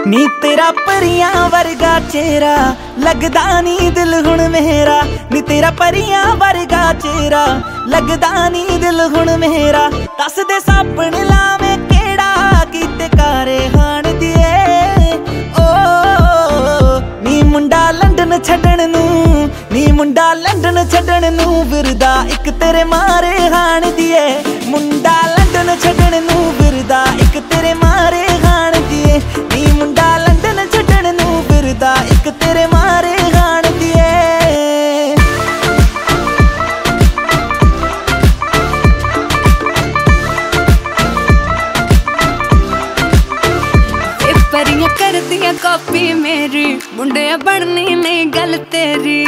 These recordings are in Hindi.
नी तेरा परियां वर्गा चेहरा लगदा नी दिल हुण मेरा। नी तेरा परियां वर्गा चेहरा लगदा नी दिल हुण मेरा। दस दे सापण लावे केड़ा कीते कारे हाण दिए। ओ नी मुंडा लंडन छड्डण नू, नी मुंडा लंडन छड्डण नू विरदा इक तेरे मारे हाण दिए। मुंडा लंडन छड्डण नू विरदा इक तेरे मारे हाण दिए। नी मुंडा लंडन छड्डण नू विरदा इक तेरे मारे हाण दिए। परियां कर दिया कॉपी मेरी, मुंडे बननी नहीं गल तेरी।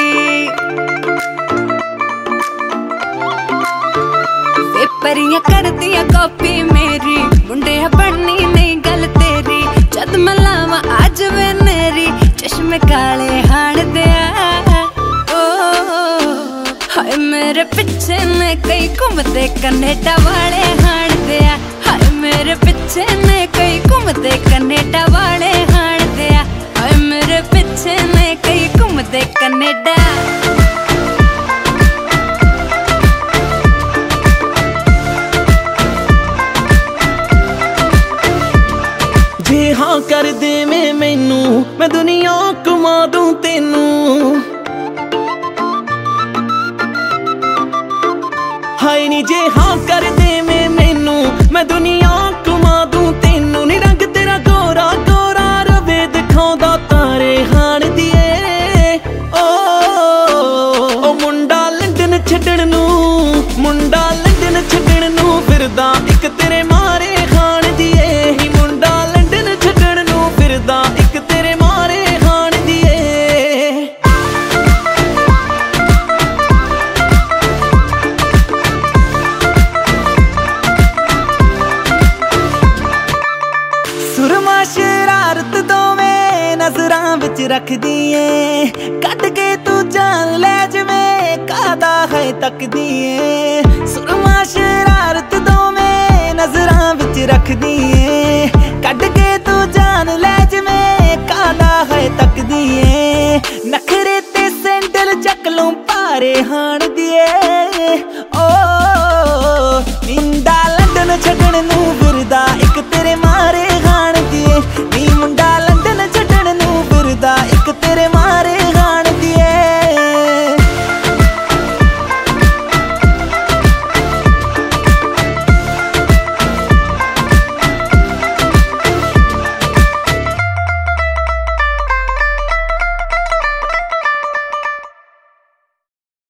परियां कर दिया कॉपी मेरी, मुंडे बननी नहीं गल तेरी। जद मैं लावा अज वे नेरी चश्मे काले हाण दिया। ओ हाय मेरे पीछे ने कई घूमते कनेडा वाले हाण दिया। हाय मेरे पीछे ने कई घूमते कनेडा वाले हाण दिया। हाय मेरे पीछे ने कई घूमते कनेडा। जे हाँ कर दे में मैनू, मैं दुनिया घुमा दूं तेनू। हाय नी जे हाँ कर दे में मैनू, मैं दुनिया घुमा दूं तेनू। नी रंग तेरा गोरा गोरा रवे दिखाउंदा तारे हाण दिए। ओ मुंडा लंडन छड्डण नू, मुंडा लंडन छड्डण नू फिरदा इक तेरे मारे हाण दिए। मुंडा लंडन छड्डण नू फिरदा इक तेरे मारे हाण दिए। सुरमा शरारत दोवें नजरां विच रखदी ऐ। कट के तू जान ले जिवें कादा है तकदी ऐ। सुरमा शरारत दोवें नजरां विच रखदी ऐ। कट के तू जान ले जिवें कादा है तकदी ऐ। नखरे ते सैंडल चक लूं भारे हाण दिए। ओ